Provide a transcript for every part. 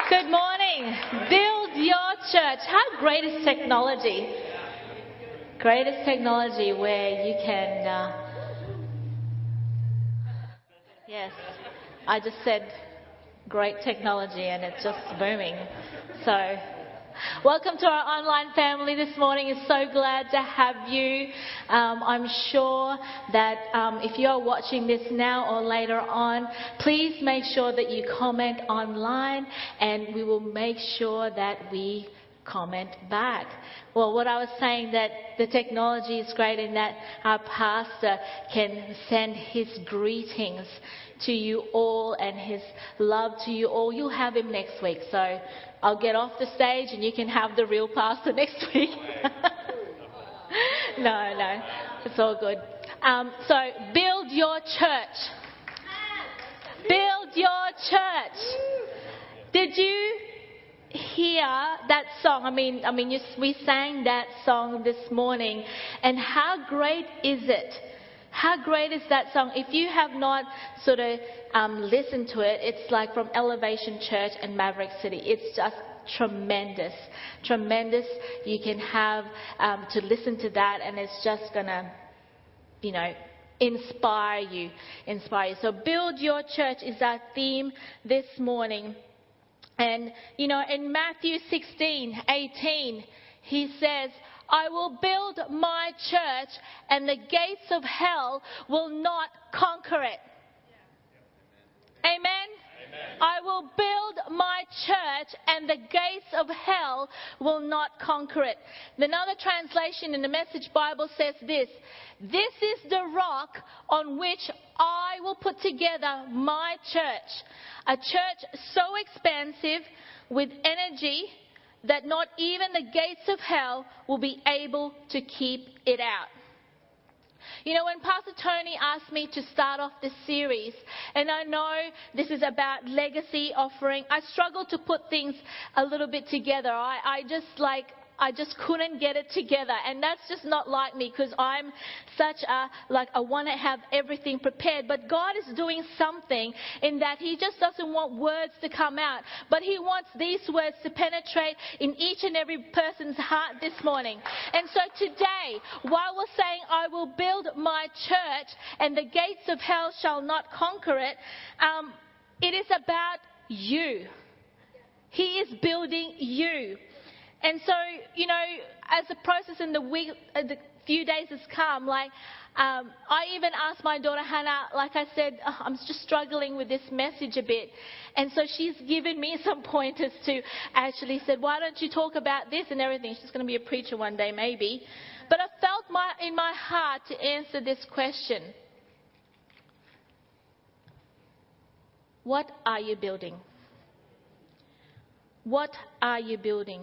Good morning. Build your church. How great is technology? Greatest technology where you can... yes, I just said great technology and it's just booming. So, welcome to our online family this morning. It's so glad to have you. I'm sure that if you're watching this now or later on, please make sure that you comment online and we will make sure that we comment back. Well, what I was saying, that the technology is great in that our pastor can send his greetings to you all and his love to you all. You'll have him next week. So I'll get off the stage and you can have the real pastor next week. No, it's all good. So build your church. Build your church. Did you hear that song? We sang that song this morning, and how great is it? How great is that song? If you have not sort of listened to it, it's like from Elevation Church and Maverick City. It's just tremendous. Tremendous. You can have to listen to that, and it's just gonna, inspire you. So build your church is our theme this morning. And, in Matthew 16:18, he says, I will build my church and the gates of hell will not conquer it. Amen? I will build my church and the gates of hell will not conquer it. Another translation in the Message Bible says this: this is the rock on which I will put together my church. A church so expansive with energy that not even the gates of hell will be able to keep it out. When Pastor Tony asked me to start off this series, and I know this is about legacy offering, I struggled to put things a little bit together. I just couldn't get it together. And that's just not like me, because I'm such I want to have everything prepared. But God is doing something in that He just doesn't want words to come out, but He wants these words to penetrate in each and every person's heart this morning. And so today, while we're saying, I will build my church and the gates of hell shall not conquer it, it is about you. He is building you. And so, as the process in the week, the few days has come, I even asked my daughter Hannah, like I said, I'm just struggling with this message a bit. And so she's given me some pointers to actually said, why don't you talk about this and everything? She's going to be a preacher one day, maybe. But I felt in my heart to answer this question. What are you building? What are you building?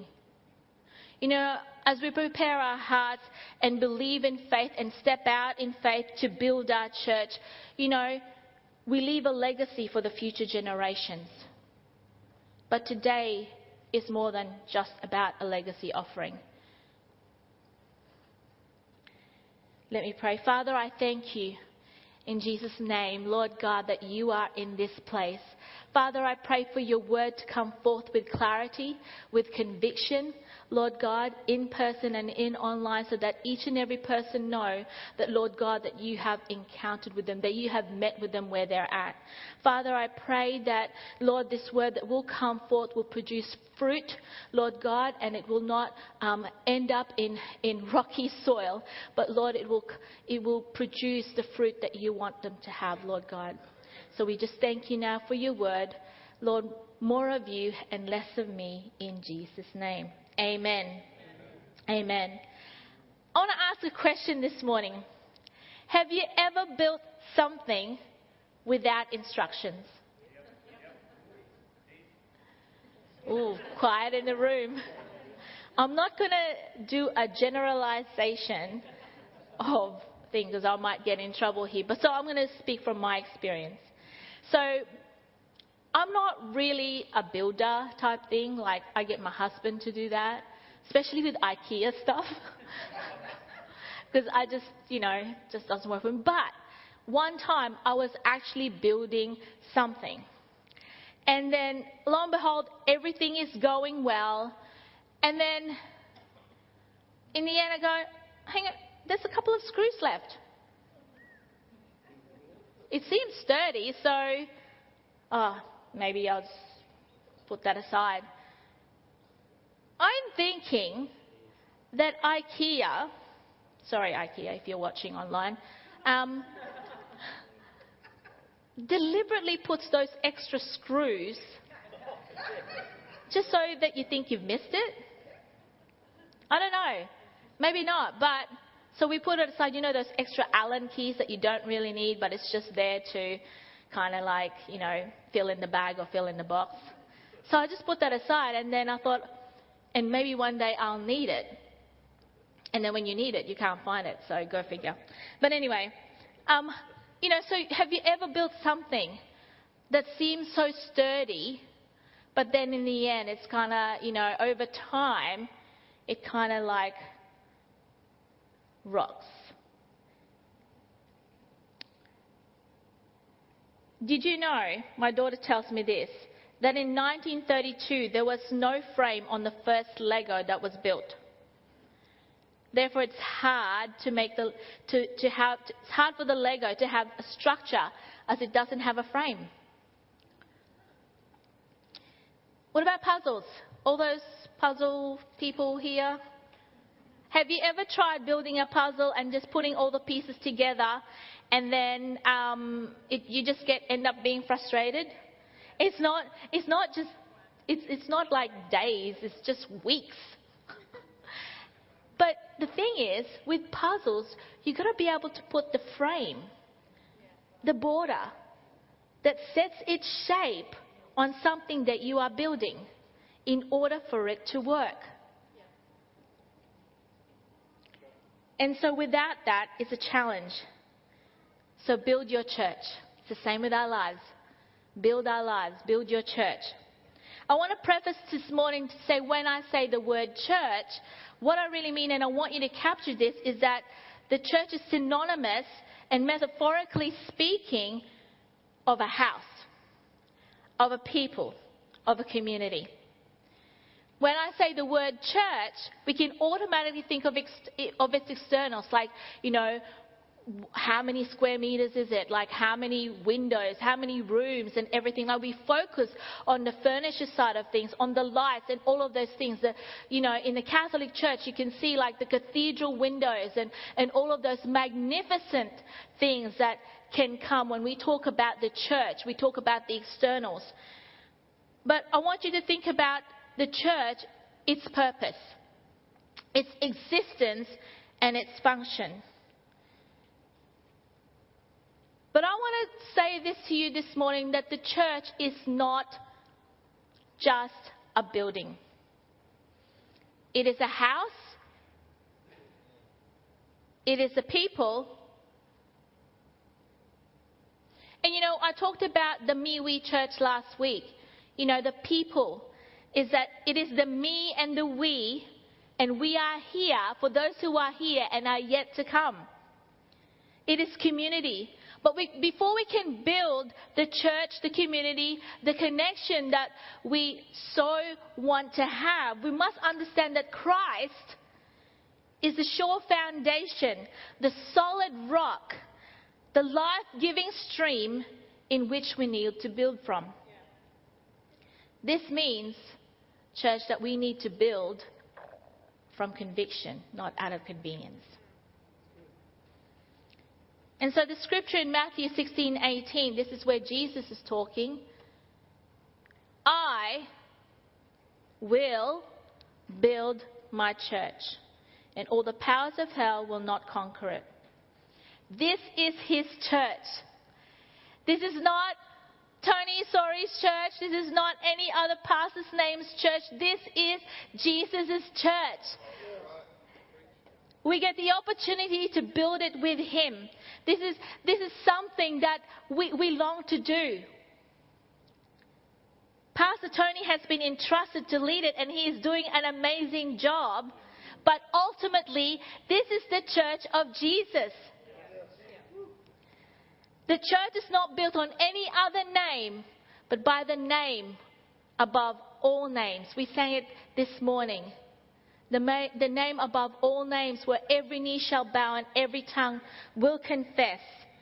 As we prepare our hearts and believe in faith and step out in faith to build our church, we leave a legacy for the future generations. But today is more than just about a legacy offering. Let me pray. Father, I thank you in Jesus' name, Lord God, that you are in this place. Father, I pray for your word to come forth with clarity, with conviction, Lord God, in person and in online, so that each and every person know that, Lord God, that you have encountered with them, that you have met with them where they're at. Father, I pray that, Lord, this word that will come forth will produce fruit, Lord God, and it will not end up in rocky soil, but Lord, it will produce the fruit that you want them to have, Lord God. So we just thank you now for your word. Lord, more of you and less of me in Jesus' name. Amen. Amen. I want to ask a question this morning. Have you ever built something without instructions? Ooh, quiet in the room. I'm not going to do a generalization of things, because I might get in trouble here. But so I'm going to speak from my experience. So I'm not really a builder type thing. Like, I get my husband to do that, especially with IKEA stuff. Because I just, just doesn't work for me. But one time I was actually building something. And then, lo and behold, everything is going well. And then, in the end, I go, hang on, there's a couple of screws left. It seems sturdy, so maybe I'll just put that aside. I'm thinking that IKEA, sorry IKEA if you're watching online, deliberately puts those extra screws just so that you think you've missed it. I don't know. Maybe not. But so we put it aside, you know, those extra Allen keys that you don't really need, but it's just there to kind of like, you know, fill in the bag or fill in the box. So I just put that aside, and then I thought, and maybe one day I'll need it. And then when you need it, you can't find it. So go figure. But anyway, you know, so have you ever built something that seems so sturdy, but then in the end it's kind of, you know, over time, it kind of like rocks. Did you know, my daughter tells me this, that in 1932 there was no frame on the first Lego that was built. Therefore, it's hard it's hard for the Lego to have a structure as it doesn't have a frame. What about puzzles? All those puzzle people here? Have you ever tried building a puzzle and just putting all the pieces together, and then you just end up being frustrated? It's not like days. It's just weeks. But the thing is, with puzzles, you've got to be able to put the frame, the border, that sets its shape on something that you are building in order for it to work. And so without that, it's a challenge. So build your church. It's the same with our lives. Build our lives. Build your church. I want to preface this morning to say when I say the word church, what I really mean, and I want you to capture this, is that the church is synonymous and metaphorically speaking of a house, of a people, of a community. When I say the word church, we can automatically think of its externals, like, you know, how many square meters is it? Like how many windows, how many rooms and everything. Like we focus on the furniture side of things, on the lights and all of those things. That, you know, in the Catholic Church you can see like the cathedral windows and all of those magnificent things that can come when we talk about the church. We talk about the externals. But I want you to think about the church, its purpose, its existence and its function. But I want to say this to you this morning, that the church is not just a building. It is a house. It is a people. And you know, I talked about the me, we church last week. You know, the people is that it is the me and the we, and we are here for those who are here and are yet to come. It is community. But before we can build the church, the community, the connection that we so want to have, we must understand that Christ is the sure foundation, the solid rock, the life-giving stream in which we need to build from. This means, church, that we need to build from conviction, not out of convenience. And so the scripture in Matthew 16:18, this is where Jesus is talking. I will build my church, and all the powers of hell will not conquer it. This is his church. This is not Tony Sori's church. This is not any other pastor's name's church. This is Jesus' church. We get the opportunity to build it with him. This is something that we long to do. Pastor Tony has been entrusted to lead it, and he is doing an amazing job. But ultimately, this is the church of Jesus. The church is not built on any other name but by the name above all names. We sang it this morning. The name above all names, where every knee shall bow and every tongue will confess.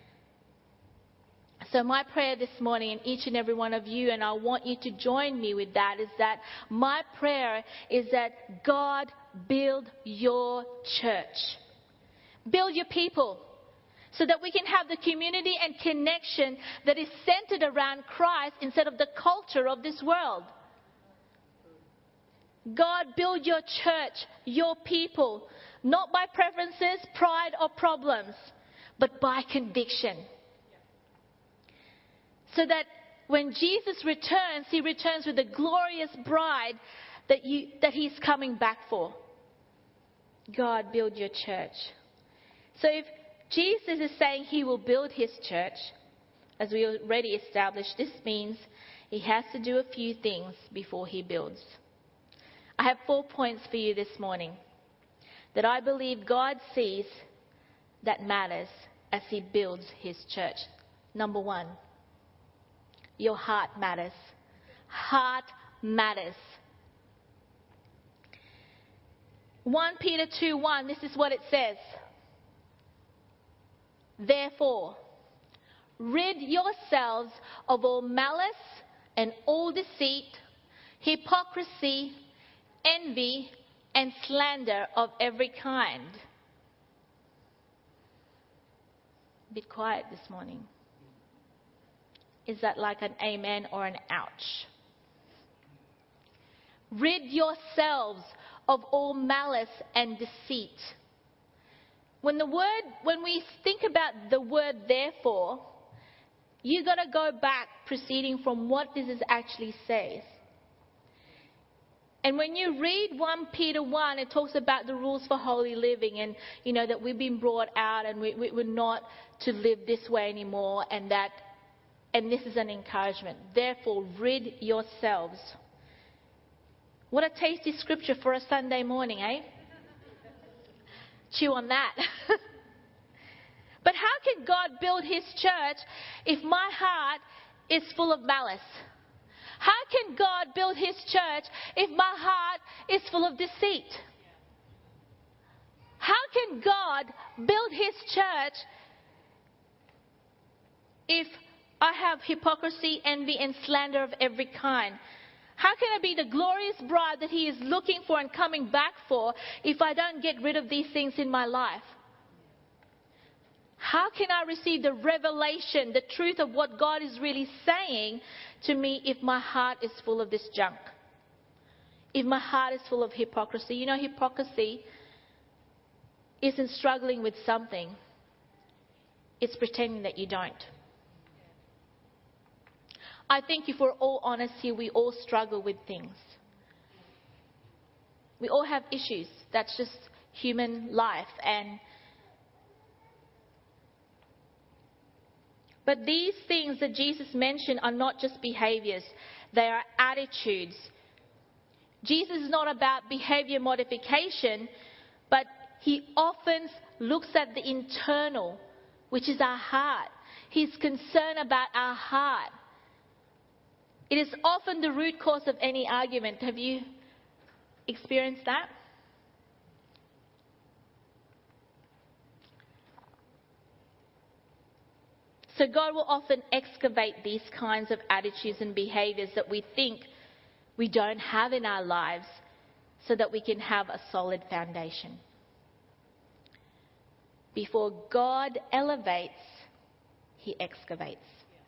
So my prayer this morning, and each and every one of you, and I want you to join me with that, is that my prayer is that God build your church. Build your people, so that we can have the community and connection that is centered around Christ instead of the culture of this world. God, build your church, your people, not by preferences, pride, or problems, but by conviction. So that when Jesus returns, he returns with a glorious bride that he's coming back for. God, build your church. So if Jesus is saying he will build his church, as we already established, this means he has to do a few things before he builds. I have 4 points for you this morning that I believe God sees that matters as he builds his church. Number 1, your heart matters. Heart matters. 1 Peter 2:1, this is what it says. Therefore, rid yourselves of all malice and all deceit, hypocrisy, envy, and slander of every kind. A bit quiet this morning. Is that like an amen or an ouch? Rid yourselves of all malice and deceit. When we think about the word therefore, you got to go back proceeding from what this actually says. And when you read 1 Peter 1, it talks about the rules for holy living, and that we've been brought out and we're not to live this way anymore, and this is an encouragement. Therefore, rid yourselves. What a tasty scripture for a Sunday morning, eh? Chew on that. But how can God build his church if my heart is full of malice? How can God build his church if my heart is full of deceit? How can God build his church if I have hypocrisy, envy, and slander of every kind? How can I be the glorious bride that he is looking for and coming back for if I don't get rid of these things in my life? How can I receive the revelation, the truth of what God is really saying to me if my heart is full of this junk? If my heart is full of hypocrisy. Hypocrisy isn't struggling with something. It's pretending that you don't. I think if we're all honest here, we all struggle with things. We all have issues. That's just human life. But these things that Jesus mentioned are not just behaviors. They are attitudes. Jesus is not about behavior modification, but he often looks at the internal, which is our heart. He's concerned about our heart. It is often the root cause of any argument. Have you experienced that? So God will often excavate these kinds of attitudes and behaviors that we think we don't have in our lives so that we can have a solid foundation. Before God elevates, he excavates.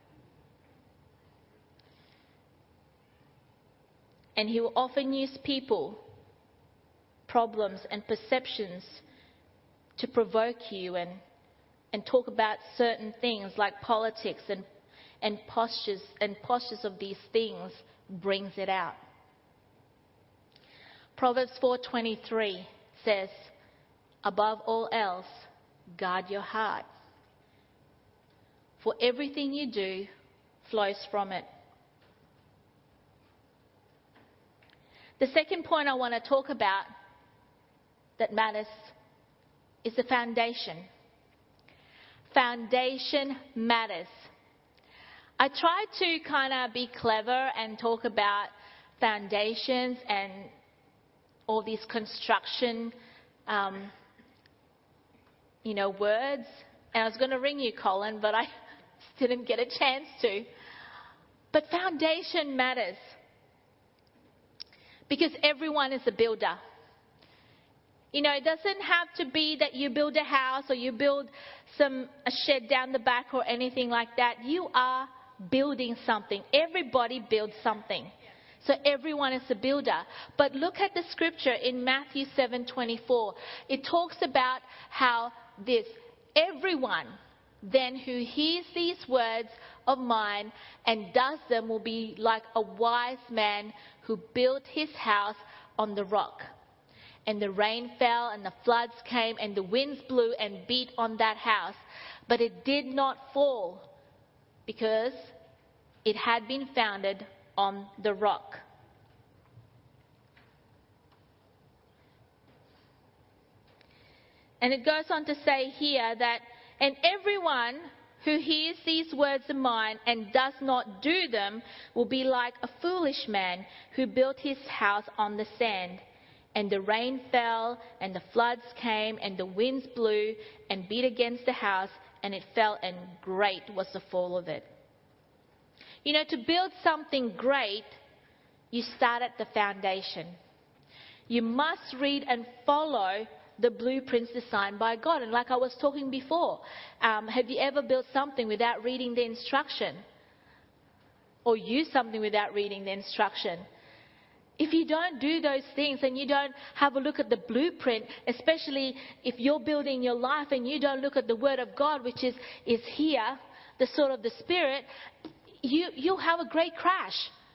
And he will often use people, problems, and perceptions to provoke you and talk about certain things like politics and postures of these things brings it out. Proverbs 4:23 says, above all else, guard your heart, for everything you do flows from it. The second point I want to talk about that matters is the foundation. Foundation matters. I tried to kind of be clever and talk about foundations and all these construction, words. And I was going to ring you, Colin, but I didn't get a chance to. But foundation matters. Because everyone is a builder. It doesn't have to be that you build a house or you build a shed down the back or anything like that. You are building something. Everybody builds something. So everyone is a builder. But look at the scripture in Matthew 7:24. It talks about how everyone then who hears these words of mine and does them will be like a wise man who built his house on the rock. And the rain fell and the floods came and the winds blew and beat on that house. But it did not fall because it had been founded on the rock. And it goes on to say here that, and everyone who hears these words of mine and does not do them will be like a foolish man who built his house on the sand. And the rain fell, and the floods came, and the winds blew and beat against the house, and it fell, and great was the fall of it. To build something great, you start at the foundation. You must read and follow the blueprints designed by God. And like I was talking before, have you ever built something without reading the instruction? Or used something without reading the instruction? If you don't do those things and you don't have a look at the blueprint, especially if you're building your life and you don't look at the Word of God, which is here, the sword of the Spirit, you'll have a great crash.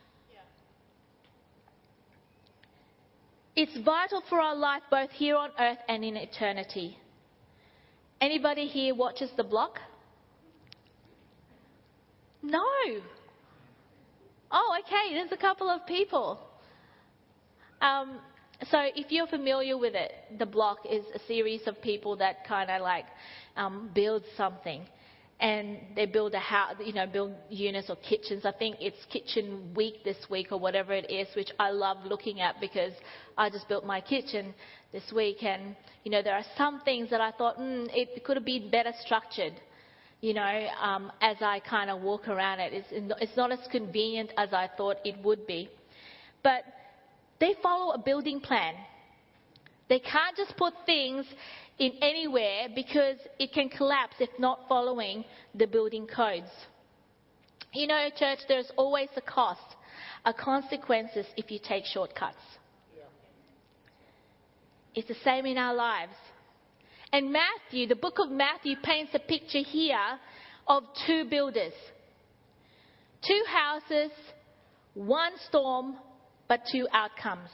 It's vital for our life both here on earth and in eternity. Anybody here watches The Block? No. Oh, okay, there's a couple of people. So if you're familiar with it, The Block is a series of people that kind of build something. And they build a house, build units or kitchens. I think it's Kitchen Week this week or whatever it is, which I love looking at because I just built my kitchen this week. And, there are some things that I thought, it could have been better structured, as I kind of walk around it. It's not as convenient as I thought it would be. But they follow a building plan. They can't just put things in anywhere because it can collapse if not following the building codes. Church, there's always a cost, a consequences if you take shortcuts. Yeah. It's the same in our lives. And Matthew, the book of Matthew paints a picture here of two builders. Two houses, one storm, but two outcomes.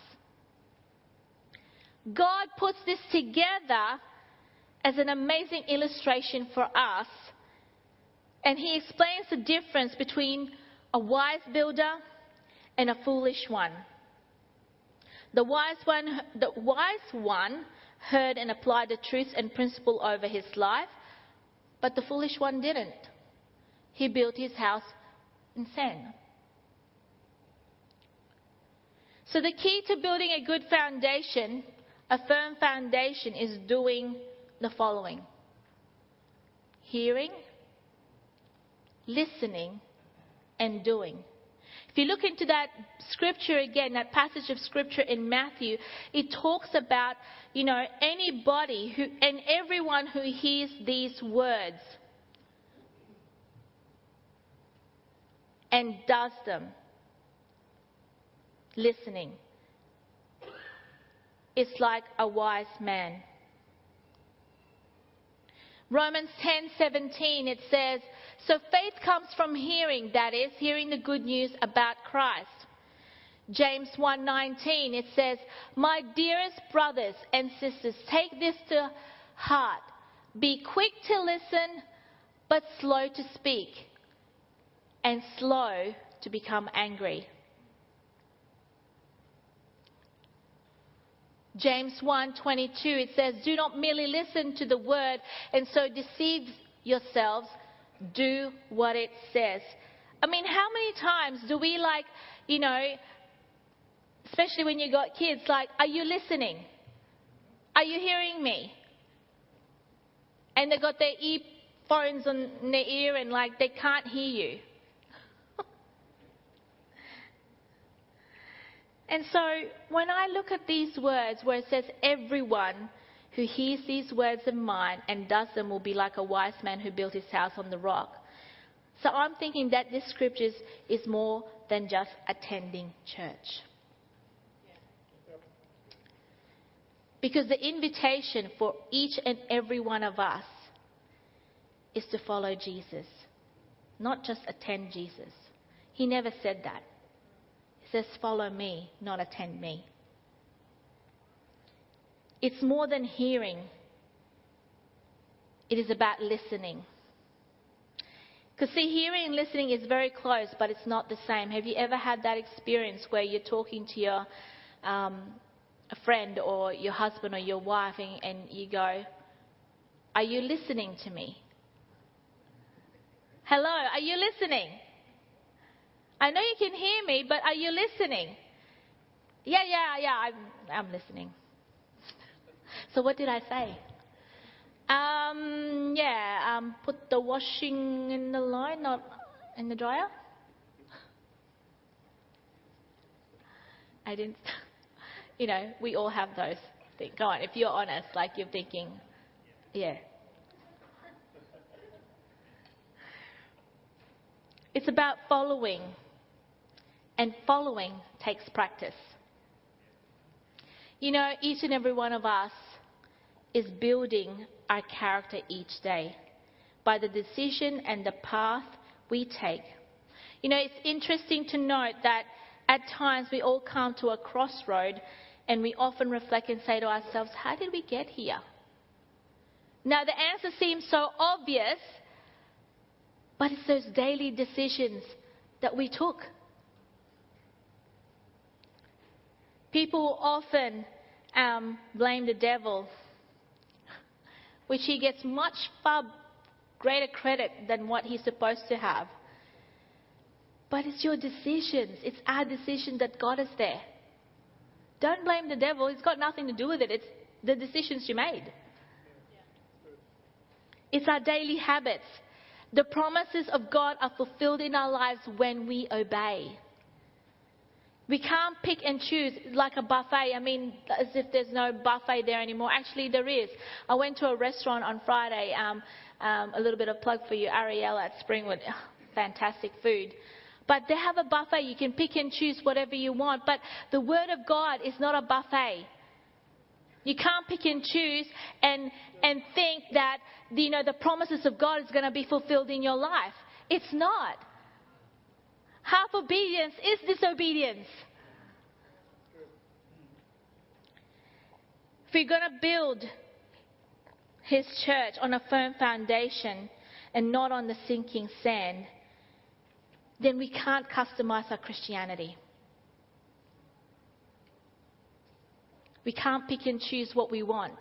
God puts this together as an amazing illustration for us. And he explains the difference between a wise builder and a foolish one. The wise one heard and applied the truth and principle over his life, but the foolish one didn't. He built his house in sand. So the key to building a good foundation, a firm foundation, is doing the following: hearing, listening, and doing. If you look into that scripture again, that passage of scripture in Matthew, it talks about, anybody and everyone who hears these words and does them, listening, it's like a wise man. Romans 10:17, it says, so faith comes from hearing, that is, hearing the good news about Christ. James 1:19, it says, my dearest brothers and sisters, take this to heart. Be quick to listen, but slow to speak, and slow to become angry. James 1:22, it says, do not merely listen to the word and so deceive yourselves. Do what it says. I mean, how many times do we especially when you got kids, are you listening? Are you hearing me? And they got their earphones on their ear and they can't hear you. And so when I look at these words where it says everyone who hears these words of mine and does them will be like a wise man who built his house on the rock. So I'm thinking that this scripture is more than just attending church. Because the invitation for each and every one of us is to follow Jesus, not just attend Jesus. He never said that. He says, follow me, not attend me. It's more than hearing. It is about listening. Because see, hearing and listening is very close, but it's not the same. Have you ever had that experience where you're talking to your a friend or your husband or your wife and you go, are you listening to me? Hello, are you listening? I know you can hear me, but are you listening? Yeah, I'm listening. So what did I say? Put the washing in the line, not in the dryer. I didn't. We all have those things. Go on, if you're honest, you're thinking, yeah. It's about following. And following takes practice. Each and every one of us is building our character each day by the decision and the path we take. It's interesting to note that at times we all come to a crossroad and we often reflect and say to ourselves, how did we get here? Now the answer seems so obvious, but it's those daily decisions that we took. People often blame the devil, which he gets much far greater credit than what he's supposed to have. But it's your decisions. It's our decision that got us there. Don't blame the devil. It's got nothing to do with it. It's the decisions you made. It's our daily habits. The promises of God are fulfilled in our lives when we obey. We can't pick and choose like a buffet. I mean, as if there's no buffet there anymore. Actually, there is. I went to a restaurant on Friday. A little bit of plug for you, Ariel at Springwood. Fantastic food. But they have a buffet. You can pick and choose whatever you want. But the Word of God is not a buffet. You can't pick and choose and think that the promises of God is going to be fulfilled in your life. It's not. Half obedience is disobedience. If we're going to build His church on a firm foundation and not on the sinking sand, then we can't customize our Christianity. We can't pick and choose what we want.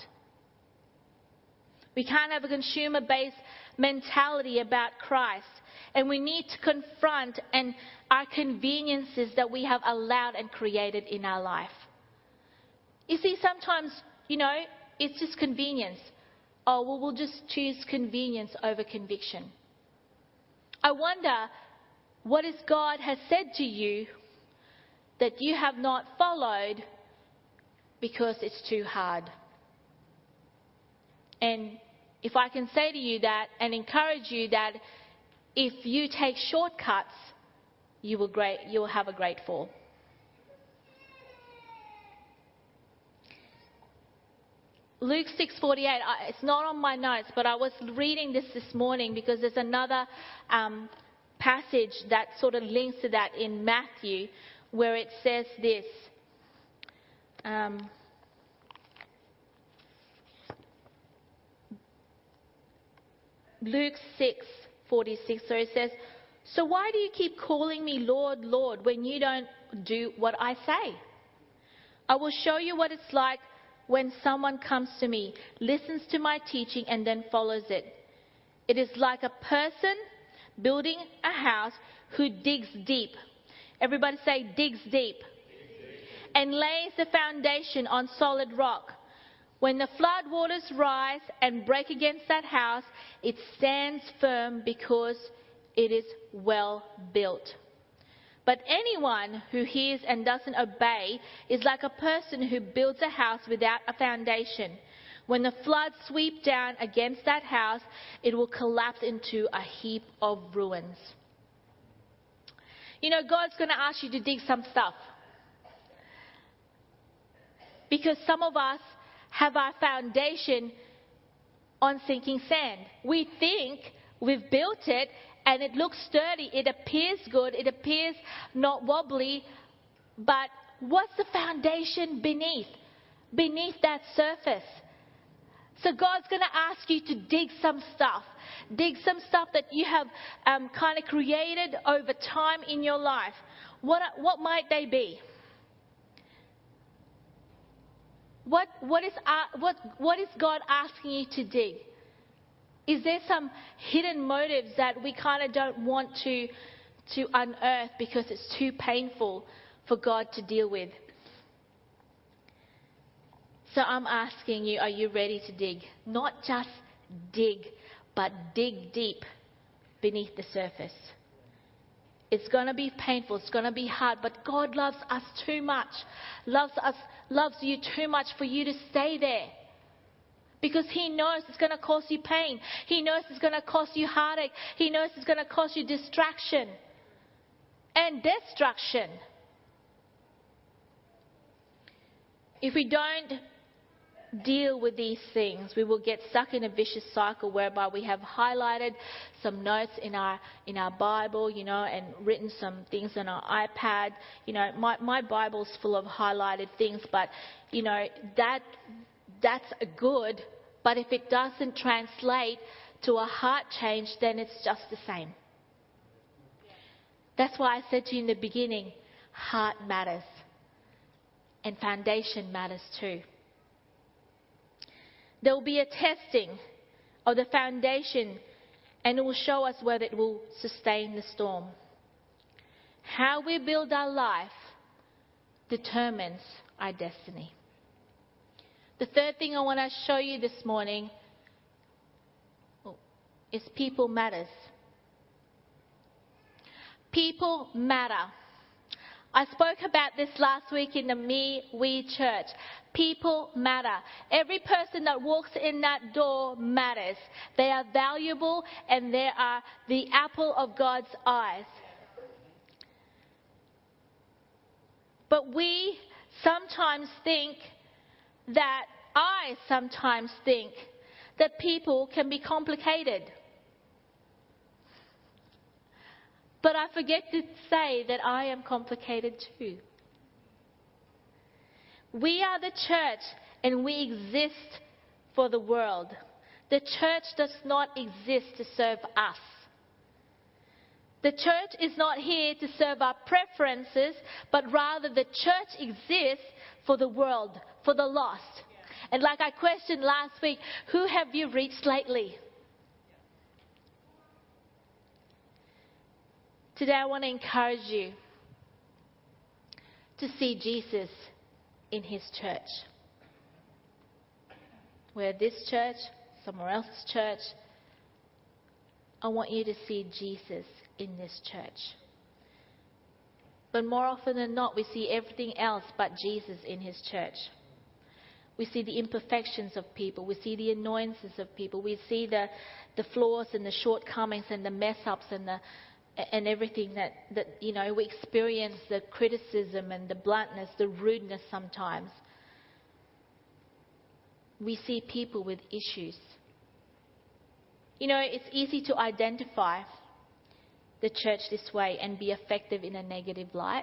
We can't have a consumer-based mentality about Christ. And we need to confront our conveniences that we have allowed and created in our life. You see, sometimes, it's just convenience. Oh, well, we'll just choose convenience over conviction. I wonder, what is God has said to you that you have not followed because it's too hard? And if I can say to you that and encourage you that if you take shortcuts, you will have a great fall. Luke 6:48. It's not on my notes, but I was reading this morning because there's another passage that sort of links to that in Matthew, where it says this. Luke 6:46. So it says, "So why do you keep calling me Lord, Lord, when you don't do what I say? I will show you what it's like when someone comes to me, listens to my teaching, and then follows it. It is like a person building a house who digs deep. Everybody say, digs deep. And lays the foundation on solid rock. When the flood waters rise and break against that house, it stands firm because it is well built. But anyone who hears and doesn't obey is like a person who builds a house without a foundation. When the floods sweep down against that house, it will collapse into a heap of ruins. You know, God's going to ask you to dig some stuff. Because some of us have our foundation on sinking sand. We think we've built it and it looks sturdy, it appears good, it appears not wobbly, but what's the foundation beneath that surface? So God's going to ask you to dig some stuff that you have kind of created over time in your life. What might they be? What is God asking you to dig? Is there some hidden motives that we kind of don't want to unearth because it's too painful for God to deal with? So I'm asking you, are you ready to dig? Not just dig, but dig deep beneath the surface. It's going to be painful, it's going to be hard, but God loves us too much. Loves you too much for you to stay there. Because He knows it's going to cause you pain. He knows it's going to cause you heartache. He knows it's going to cause you distraction and destruction. If we don't deal with these things, we will get stuck in a vicious cycle whereby we have highlighted some notes in our Bible, you know, and written some things on our iPad. You know, my Bible's full of highlighted things, but, you know, that's good, but if it doesn't translate to a heart change, then it's just the same. That's why I said to you in the beginning, heart matters. And foundation matters too. There will be a testing of the foundation, and it will show us whether it will sustain the storm. How we build our life determines our destiny. The third thing I want to show you this morning is people matters. People matter. I spoke about this last week in the We Church. People matter. Every person that walks in that door matters. They are valuable and they are the apple of God's eyes. But I sometimes think that people can be complicated. But I forget to say that I am complicated too. We are the church and we exist for the world. The church does not exist to serve us. The church is not here to serve our preferences, but rather the church exists for the world, for the lost. And like I questioned last week, who have you reached lately? Today I want to encourage you to see Jesus in His church. Where this church, somewhere else's church, I want you to see Jesus in this church. But more often than not, we see everything else but Jesus in His church. We see the imperfections of people. We see the annoyances of people. We see the flaws and the shortcomings and the mess-ups and everything that, you know, we experience the criticism and the bluntness, the rudeness sometimes. We see people with issues. You know, it's easy to identify the church this way and be effective in a negative light,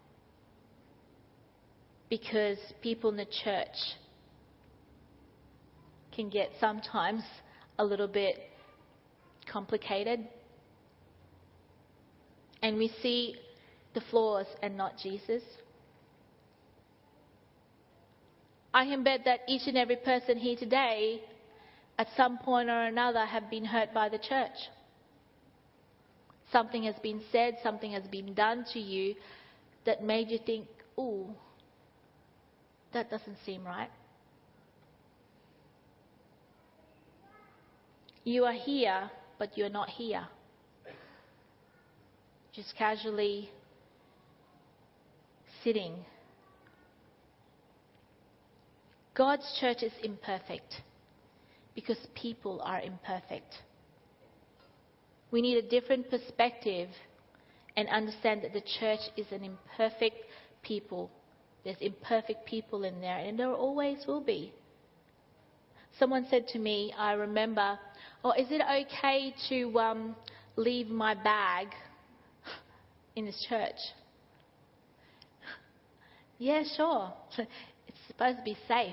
because people in the church can get sometimes a little bit complicated. And we see the flaws and not Jesus. I can bet that each and every person here today, at some point or another, have been hurt by the church. Something has been said, something has been done to you that made you think, ooh, that doesn't seem right. You are here, but you're not here. Just casually sitting. God's church is imperfect because people are imperfect. We need a different perspective and understand that the church is an imperfect people. There's imperfect people in there, and there always will be. Someone said to me, I remember, is it okay to leave my bag in this church? Yeah, sure. It's supposed to be safe.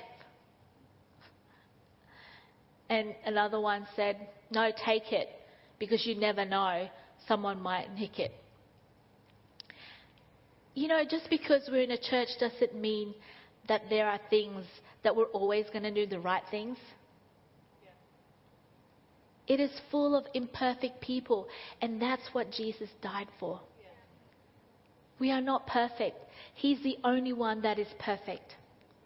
And another one said, no, take it, because you never know, someone might nick it. Just because we're in a church doesn't mean that there are things that we're always going to do the right things. It is full of imperfect people, and that's what Jesus died for. We are not perfect. He's the only one that is perfect.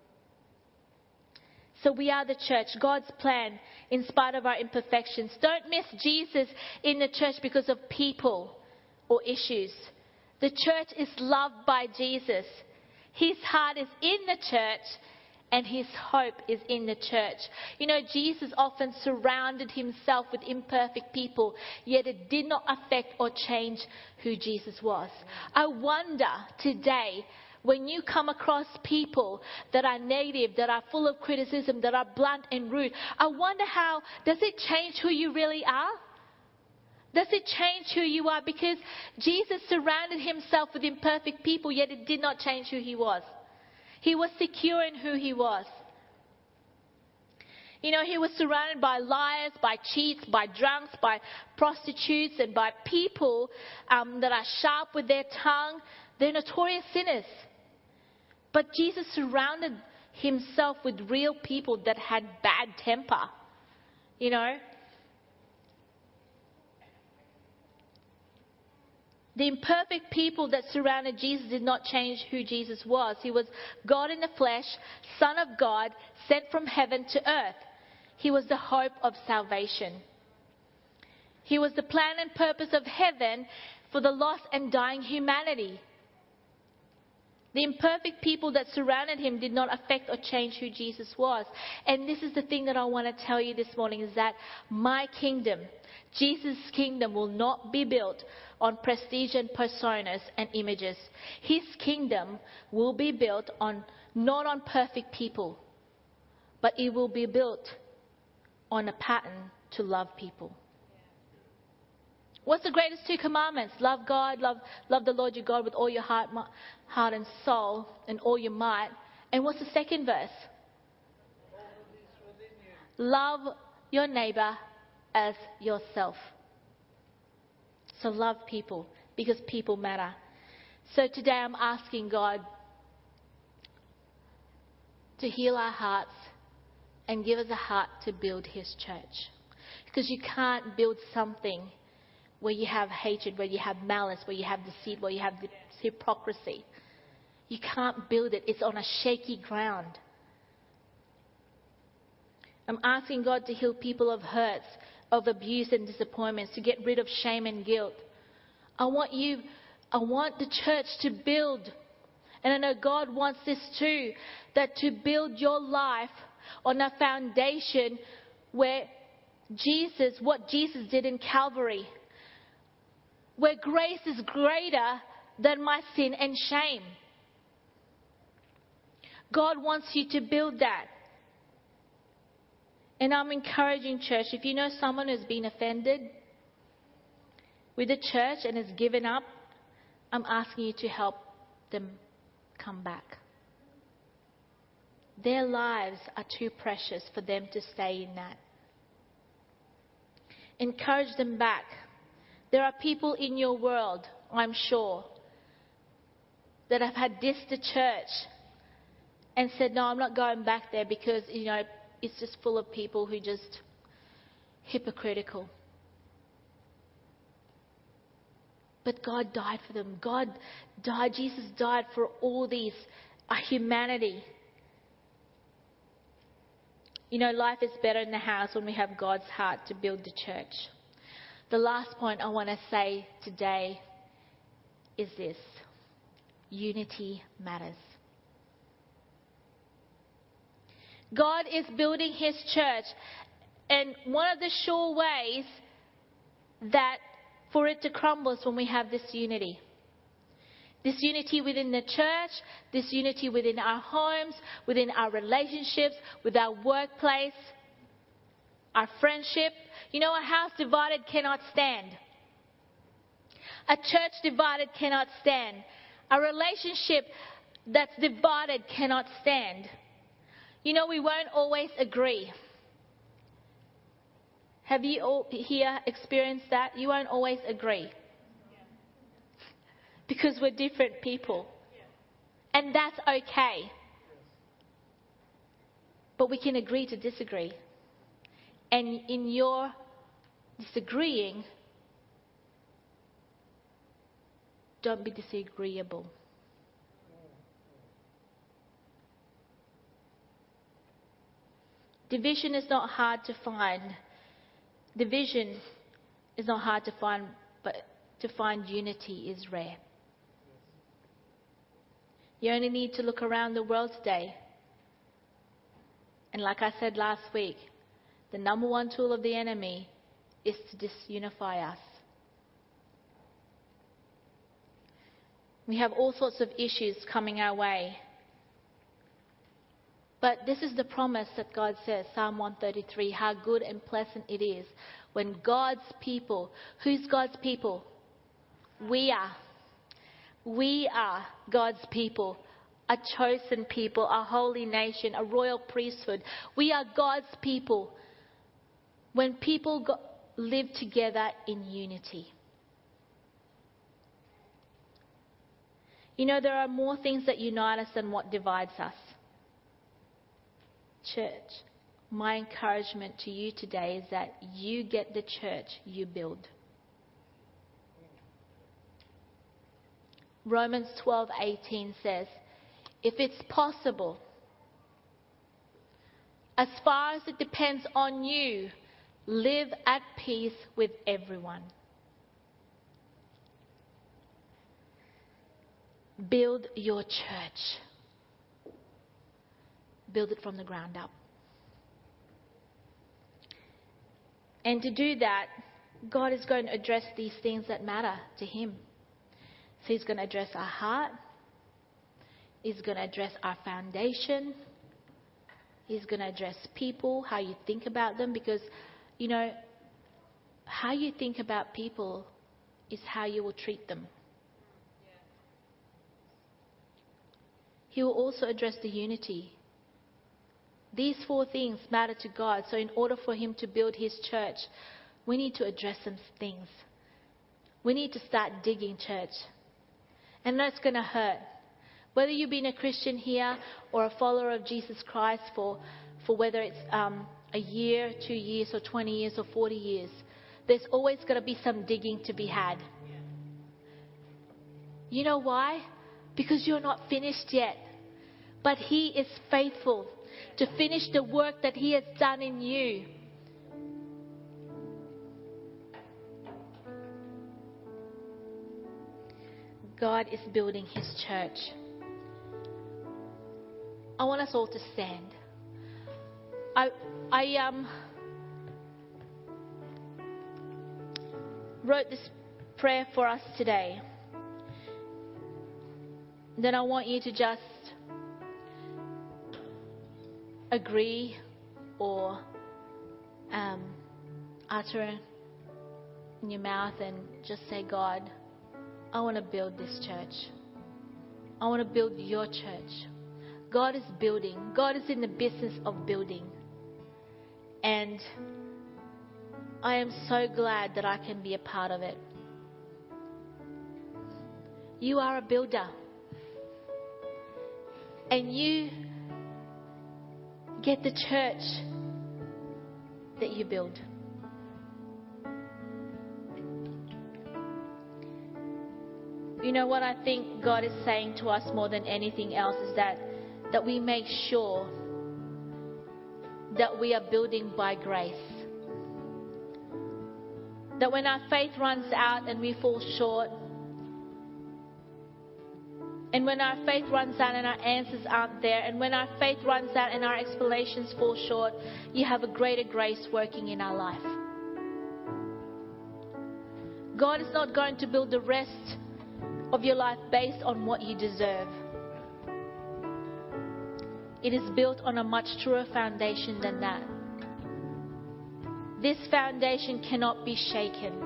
So we are the church, God's plan, in spite of our imperfections. Don't miss Jesus in the church because of people or issues. The church is loved by Jesus. His heart is in the church, and his hope is in the church. Jesus often surrounded himself with imperfect people, yet it did not affect or change who Jesus was. I wonder today, when you come across people that are negative, that are full of criticism, that are blunt and rude, I wonder does it change who you really are? Does it change who you are? Because Jesus surrounded himself with imperfect people, yet it did not change who he was. He was secure in who he was. He was surrounded by liars, by cheats, by drunks, by prostitutes, and by people that are sharp with their tongue. They're notorious sinners. But Jesus surrounded himself with real people that had bad temper. The imperfect people that surrounded Jesus did not change who Jesus was. He was God in the flesh, Son of God, sent from heaven to earth. He was the hope of salvation. He was the plan and purpose of heaven for the lost and dying humanity. The imperfect people that surrounded him did not affect or change who Jesus was. And this is the thing that I want to tell you this morning, is that my kingdom, Jesus' kingdom, will not be built on prestige and personas and images. His kingdom will be built not on perfect people, but it will be built on a pattern to love people. What's the greatest 2 commandments? Love God, love the Lord your God with all your heart and soul and all your might. And what's the second verse? Love your neighbor as yourself. So love people, because people matter. So today I'm asking God to heal our hearts and give us a heart to build his church. Because you can't build something where you have hatred, where you have malice, where you have deceit, where you have hypocrisy. You can't build it. It's on a shaky ground. I'm asking God to heal people of hurts, of abuse and disappointments, to get rid of shame and guilt. I want the church to build, and I know God wants this too, that to build your life on a foundation where what Jesus did in Calvary, where grace is greater than my sin and shame. God wants you to build that. And I'm encouraging, church, if you know someone who's been offended with the church and has given up, I'm asking you to help them come back. Their lives are too precious for them to stay in that. Encourage them back. There are people in your world, I'm sure, that have had dissed the church and said, no, I'm not going back there because, it's just full of people who just hypocritical. But God died for them. God died. Jesus died for all these, humanity. You know, life is better in the house when we have God's heart to build the church. The last point I want to say today is this: unity matters. God is building His church, and one of the sure ways that for it to crumble is when we have this unity. This unity within the church, this unity within our homes, within our relationships, with our workplace, our friendship. You know, a house divided cannot stand. A church divided cannot stand. A relationship that's divided cannot stand. You know, we won't always agree. Have you all here experienced that? You won't always agree. Because we're different people. And that's okay. But we can agree to disagree. And in your disagreeing, don't be disagreeable. Division is not hard to find. Division is not hard to find, but to find unity is rare. You only need to look around the world today. And like I said last week, the number one tool of the enemy is to disunify us. We have all sorts of issues coming our way. But this is the promise that God says, Psalm 133, how good and pleasant it is when God's people, who's God's people? We are. We are God's people, a chosen people, a holy nation, a royal priesthood. We are God's people when people live together in unity. You know, there are more things that unite us than what divides us. Church, my encouragement to you today is that you get the church you build. Romans 12:18 says, if it's possible, as far as it depends on you, live at peace with everyone. Build your church. Build it from the ground up. And to do that, God is going to address these things that matter to Him. So He's going to address our heart. He's going to address our foundation. He's going to address people, how you think about them. Because, you know, how you think about people is how you will treat them. He will also address the unity. These four things matter to God. So in order for Him to build His church, we need to address some things. We need to start digging, church. And that's going to hurt. Whether you've been a Christian here or a follower of Jesus Christ for whether it's a year, 2 years, or 20 years, or 40 years, there's always going to be some digging to be had. You know why? Because you're not finished yet. But He is faithful to finish the work that He has done in you. God is building His church. I want us all to stand. I wrote this prayer for us today. Then I want you to just agree or utter in your mouth and just say, God, I want to build this church. I want to build your church. God is building. God is in the business of building. And I am so glad that I can be a part of it. You are a builder. And you get the church that you build. You know what I think God is saying to us more than anything else is that we make sure that we are building by grace. That when our faith runs out and we fall short, and when our faith runs out and our answers aren't there, and when our faith runs out and our explanations fall short, you have a greater grace working in our life. God is not going to build the rest of your life based on what you deserve. It is built on a much truer foundation than that. This foundation cannot be shaken.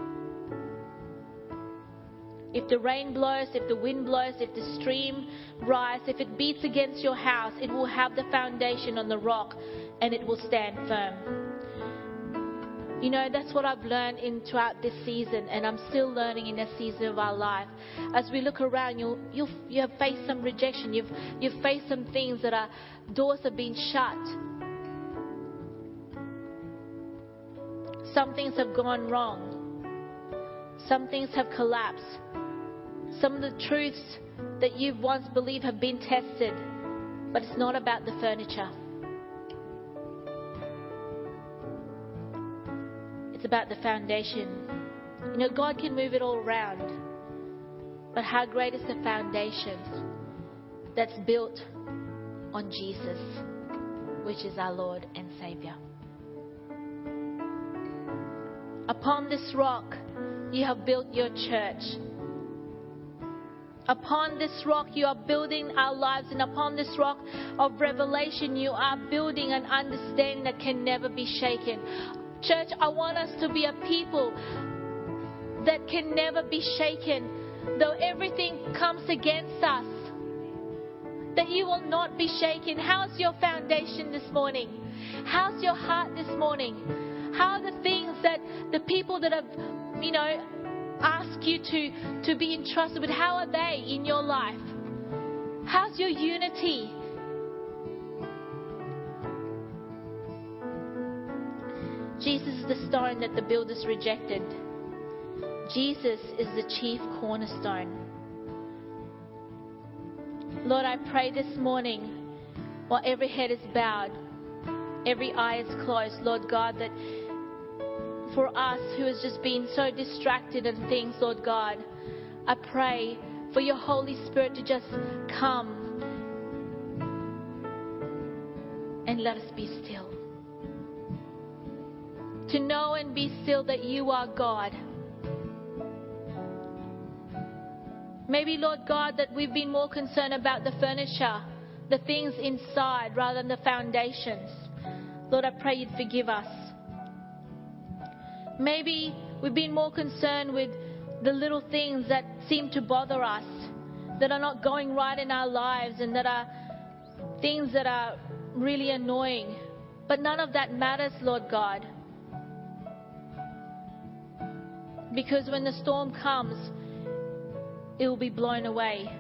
If the rain blows, if the wind blows, if the stream rises, if it beats against your house, it will have the foundation on the rock and it will stand firm. You know, that's what I've learned throughout this season, and I'm still learning in this season of our life. As we look around, you have faced some rejection. You've faced some things that doors have been shut. Some things have gone wrong. Some things have collapsed. Some of the truths that you've once believed have been tested. But it's not about the furniture. It's about the foundation. You know, God can move it all around. But how great is the foundation that's built on Jesus, which is our Lord and Savior. Upon this rock, you have built your church. Upon this rock, you are building our lives. And upon this rock of revelation, you are building an understanding that can never be shaken. Church, I want us to be a people that can never be shaken. Though everything comes against us, that you will not be shaken. How's your foundation this morning? How's your heart this morning? How are the things that the people that have, asked you to be entrusted with, how are they in your life? How's your unity? Jesus is the stone that the builders rejected. Jesus is the chief cornerstone. Lord, I pray this morning, while every head is bowed, every eye is closed, Lord God, that for us who has just been so distracted in things, Lord God, I pray for your Holy Spirit to just come and let us be still. To know and be still that you are God. Maybe, Lord God, that we've been more concerned about the furniture, the things inside, rather than the foundations. Lord, I pray you'd forgive us. Maybe we've been more concerned with the little things that seem to bother us, that are not going right in our lives, and that are things that are really annoying. But none of that matters, Lord God. Because when the storm comes, it will be blown away.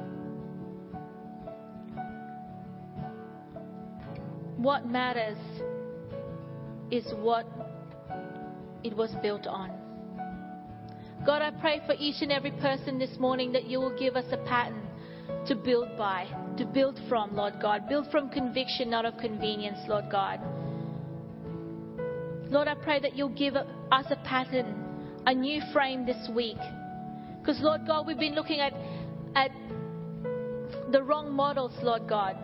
What matters is what it was built on. God, I pray for each and every person this morning that you will give us a pattern to build by, to build from, Lord God. Build from conviction, not of convenience, Lord God. Lord, I pray that you'll give us a pattern, a new frame this week. Because, Lord God, we've been looking at the wrong models, Lord God.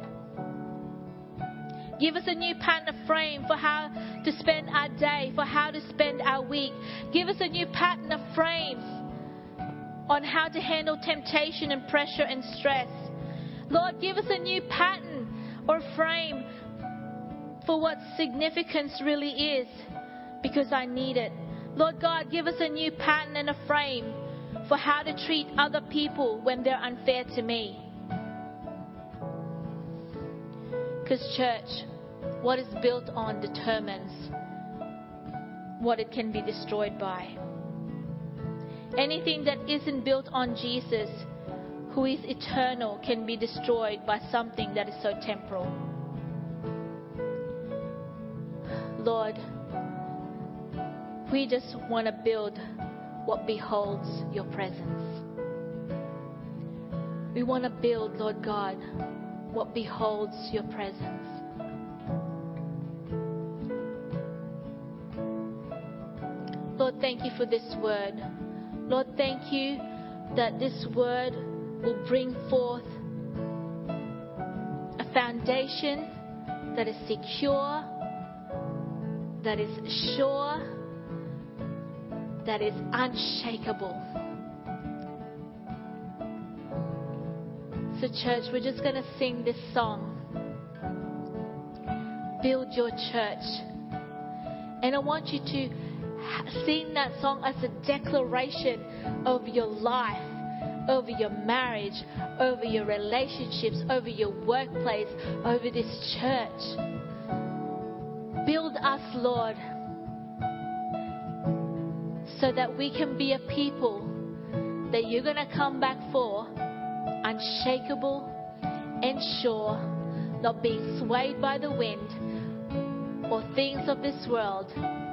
Give us a new pattern of frame for how to spend our day, for how to spend our week. Give us a new pattern of frames on how to handle temptation and pressure and stress. Lord, give us a new pattern or frame for what significance really is, because I need it. Lord God, give us a new pattern and a frame for how to treat other people when they're unfair to me. Because, church, what is built on determines what it can be destroyed by. Anything that isn't built on Jesus, who is eternal, can be destroyed by something that is so temporal. Lord, we just want to build what beholds your presence. We want to build, Lord God, what beholds your presence. Lord, thank you for this word. Lord, thank you that this word will bring forth a foundation that is secure, that is sure, that is unshakable. So church, we're just going to sing this song, Build Your Church. And I want you to sing that song as a declaration over your life, over your marriage, over your relationships, over your workplace, over this church. Build us, Lord, so that we can be a people that you're going to come back for, unshakable and sure, not being swayed by the wind or things of this world.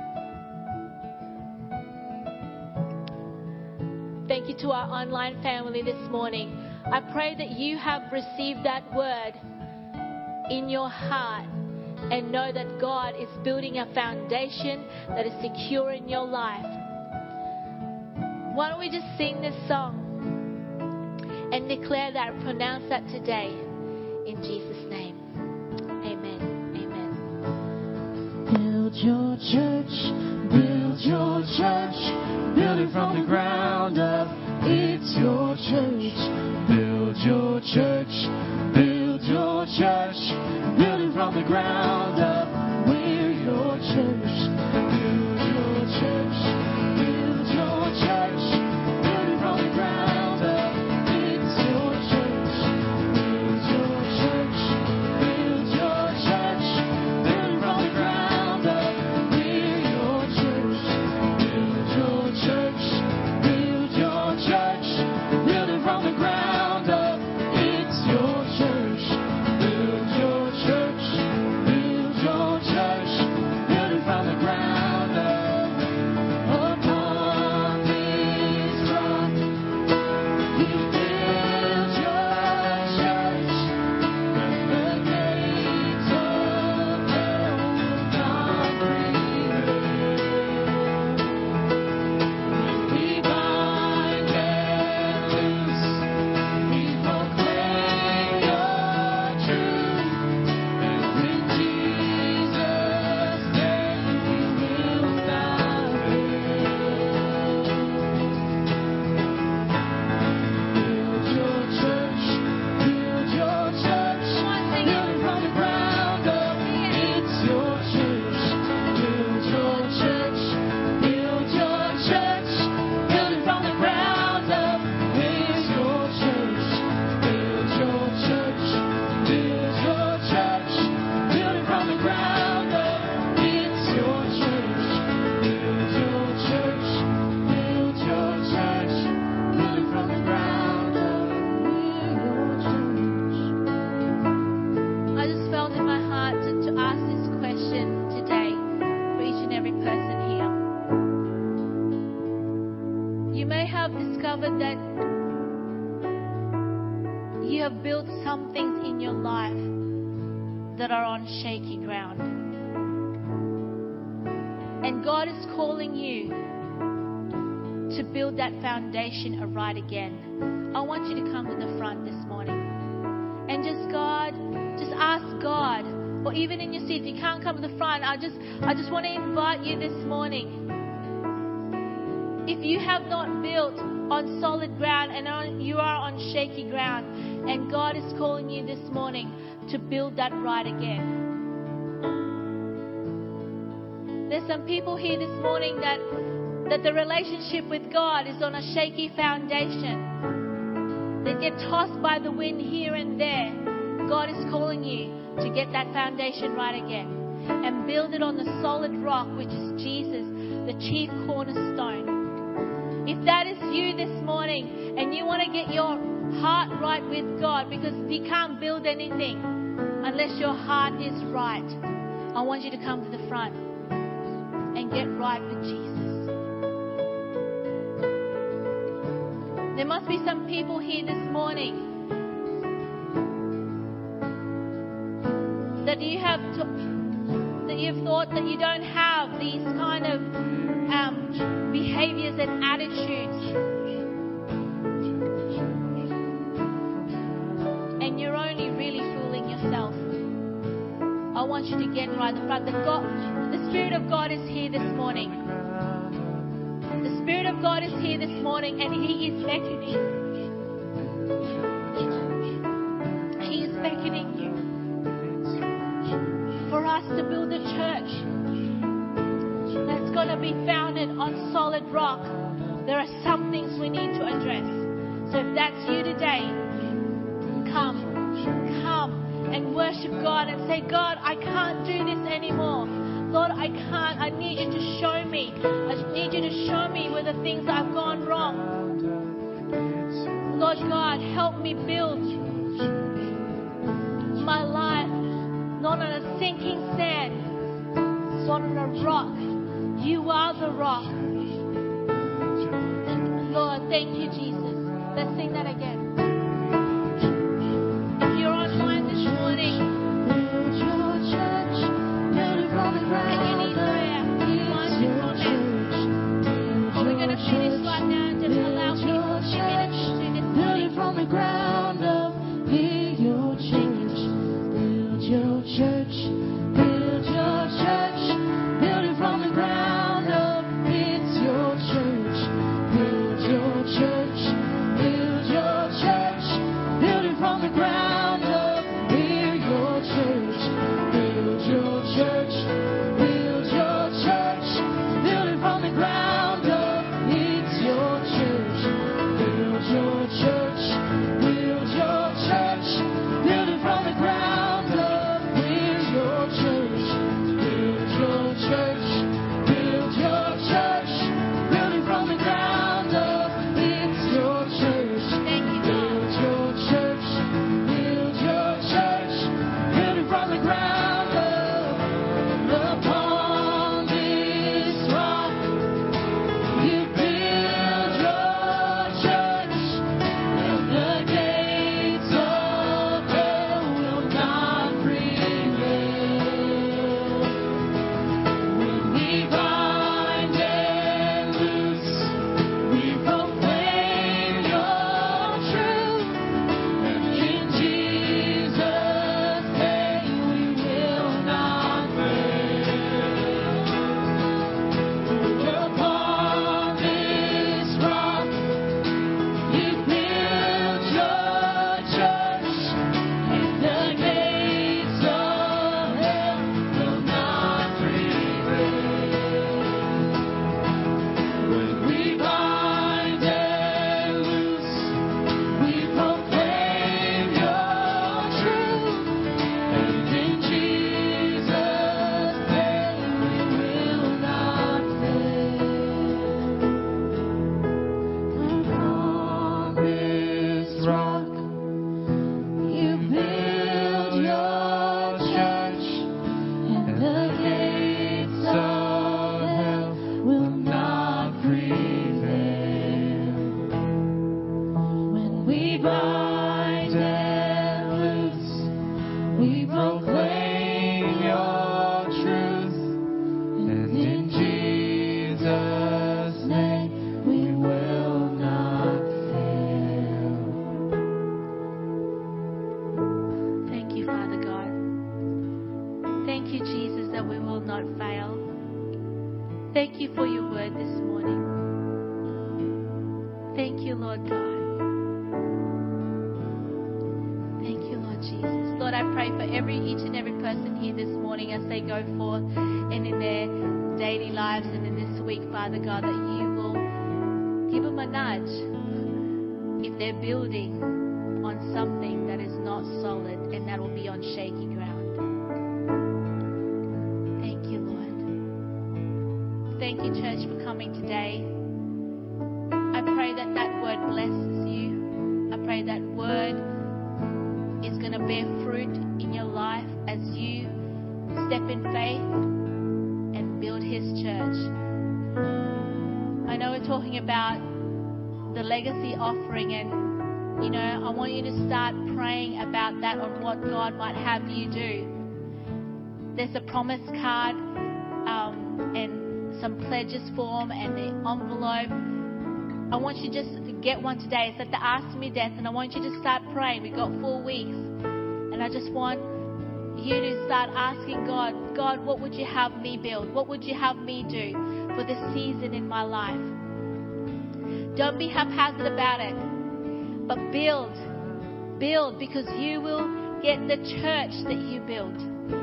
Thank you to our online family this morning. I pray that you have received that word in your heart and know that God is building a foundation that is secure in your life. Why don't we just sing this song and declare that, pronounce that today in Jesus' name. Amen. Amen. Build your church, build your church, build it from the ground up. It's your church. Build your church, build your church, build it from the ground up. We're your church. Build your church, build your church, build it from the ground up. It's your church. Build your church, build your church, build it from the ground up. We're your church. Build your church, build your church, build it from the ground up. It's your church. Build your church, build your church, build it from the ground up. Upon this rock, we build your church, and the gates of hell will not prevail. We bind and loose, we proclaim your truth, and in Jesus' name we will not Build your church, build your church, build it from the ground up. It's your church. Build your church, build your church, build it from the ground up. It's your church. Build your church, build your church, build it from the ground up. It's your church. Build your church, build your church, build it from the ground up. We're your church. I just felt in my heart to ask this question today for each and every person here. You may have discovered that you have built some things in your life that are on shaky ground. And God is calling you to build that foundation right again. I want you to come to the front this morning and just ask God, or even in your seat, if you can't come to the front, I just want to invite you this morning. If you have not built on solid ground and you are on shaky ground, and God is calling you this morning to build that right again. There's some people here this morning that the relationship with God is on a shaky foundation. They get tossed by the wind here and there. God is calling you to get that foundation right again and build it on the solid rock, which is Jesus, the chief cornerstone. If that is you this morning and you want to get your heart right with God, because you can't build anything unless your heart is right, I want you to come to the front and get right with Jesus. There must be some people here this morning Or do you have that you've thought that you don't have these kind of behaviors and attitudes, and you're only really fooling yourself? I want you to get right in front. The Spirit of God is here this morning. The Spirit of God is here this morning, and He is beckoning. He is beckoning you for us to build a church that's going to be founded on solid rock. There are some things we need to address. So if that's you today, come and worship God and say, God, I can't do this anymore. Lord, I can't. I need you to show me. I need you to show me where the things I've gone wrong. Lord God, help me build my life not on a sinking sand, but on a rock. You are the rock. Lord, thank you, Jesus. Let's sing that again. If you're online this morning, build your church, build it from the ground. And you need prayer, find your comment. We're going to finish right now and just allow people a few minutes to this morning. Build it from the ground up. Build your church, build your church, build your church, build it from the ground up. It's your church, build your church, build your church, build it from the ground up. Build your church, build your church, build your church, build it from the ground up. It's your church, build your church, build your church, build it from the ground up. Build your church, build your church, build your church, build it from the ground up. It's your church. Thank you, build your church, build your church, build it from the ground up. Upon this rock, you build your church, and the gates of hell will not prevail. When we bind and loose, we proclaim your truth, and in Jesus' name we will not fail. Upon this rock, you build your church, and the gates of hell will not prevail. When we bind and loose, we proclaim your truth, and in Jesus' name we will not fail. Upon this rock, you build your church, and the gates of hell will not prevail. When we bind and loose, we proclaim your truth, and in Jesus' name we will not fail. Thank you, Father God. Thank you, Jesus, that we will not fail. Thank you for your word this morning. Thank you, Lord God. Thank you, Lord Jesus. Lord, I pray for each and every person here this morning as they go forth and in their daily lives and in this week, Father God, that you will give them a nudge if they're building on something that is not solid and that will be on shaky ground. Thank you, Lord. Thank you, church, for coming today. I pray that that word blesses you. I pray that word is going to bear fruit in your life as you step in faith and build His church. I know we're talking about the legacy offering, and I want you to start praying about that, on what God might have you do. there's a promise card and some pledges form and the envelope. I want you to just get one today. It's at the Ask Me desk, and I want you to start praying. We've got 4 weeks, and I just want you to start asking God, what would you have me build? What would you have me do for this season in my life? Don't be haphazard about it, but build, because you will get the church that you build.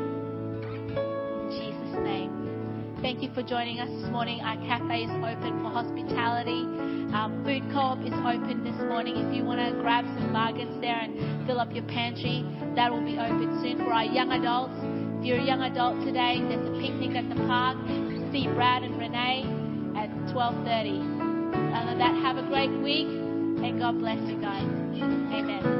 In Jesus' name. Thank you for joining us this morning. Our cafe is open for hospitality. Food Co-op is open this morning. If you want to grab some bargains there and fill up your pantry, that will be open soon. For our young adults, if you're a young adult today, there's a picnic at the park. See Brad and Renee at 12:30. Other than that, have a great week, and God bless you guys. Amen.